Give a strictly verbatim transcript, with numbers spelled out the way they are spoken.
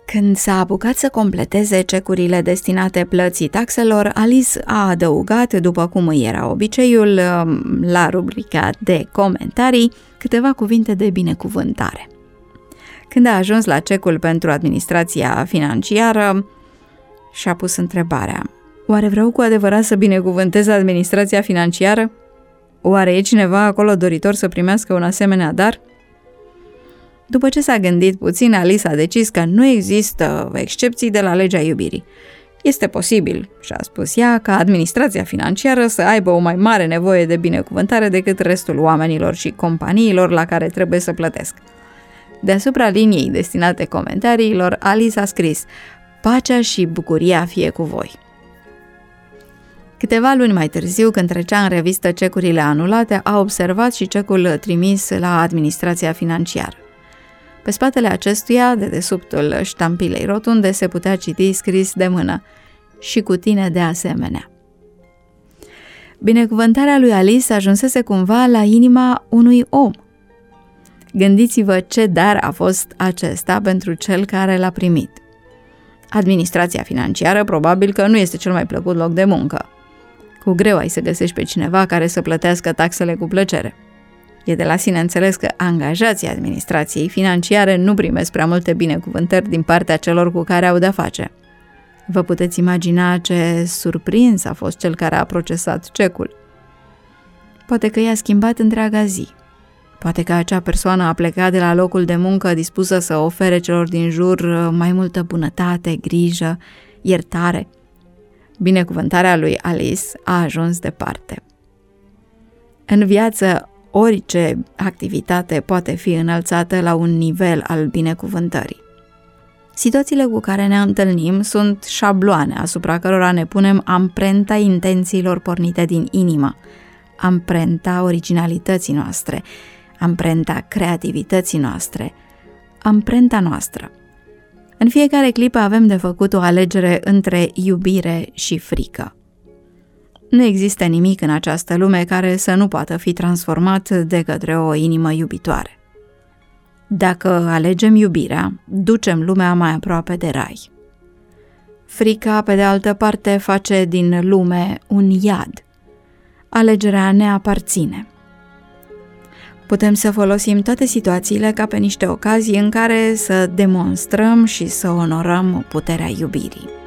Când s-a apucat să completeze cecurile destinate plății taxelor, Alice a adăugat, după cum îi era obiceiul, la rubrica de comentarii, câteva cuvinte de binecuvântare. Când a ajuns la cecul pentru administrația financiară, și-a pus întrebarea: oare vreau cu adevărat să binecuvântez administrația financiară? Oare e cineva acolo doritor să primească un asemenea dar? După ce s-a gândit puțin, Alice a decis că nu există excepții de la legea iubirii. Este posibil, și-a spus ea, ca administrația financiară să aibă o mai mare nevoie de binecuvântare decât restul oamenilor și companiilor la care trebuie să plătesc. Deasupra liniei destinate comentariilor, Alice a scris: pacea și bucuria fie cu voi. Câteva luni mai târziu, când trecea în revistă cecurile anulate, a observat și cecul trimis la administrația financiară. Pe spatele acestuia, de dedesubtul ștampilei rotunde, se putea citi scris de mână: și cu tine de asemenea. Binecuvântarea lui Alice ajunsese cumva la inima unui om. Gândiți-vă ce dar a fost acesta pentru cel care l-a primit. Administrația financiară probabil că nu este cel mai plăcut loc de muncă. Cu greu ai să găsești pe cineva care să plătească taxele cu plăcere. E de la sine înțeles că angajații administrației financiare nu primesc prea multe binecuvântări din partea celor cu care au de-a face. Vă puteți imagina ce surprins a fost cel care a procesat cecul. Poate că i-a schimbat întreaga zi. Poate că acea persoană a plecat de la locul de muncă dispusă să ofere celor din jur mai multă bunătate, grijă, iertare. Binecuvântarea lui Alice a ajuns departe. În viață, orice activitate poate fi înălțată la un nivel al binecuvântării. Situațiile cu care ne întâlnim sunt șabloane asupra cărora ne punem amprenta intențiilor pornite din inimă, amprenta originalității noastre, amprenta creativității noastre, amprenta noastră. În fiecare clipă avem de făcut o alegere între iubire și frică. Nu există nimic în această lume care să nu poată fi transformat de către o inimă iubitoare. Dacă alegem iubirea, ducem lumea mai aproape de rai. Frica, pe de altă parte, face din lume un iad. Alegerea ne aparține. Putem să folosim toate situațiile ca pe niște ocazii în care să demonstrăm și să onorăm puterea iubirii.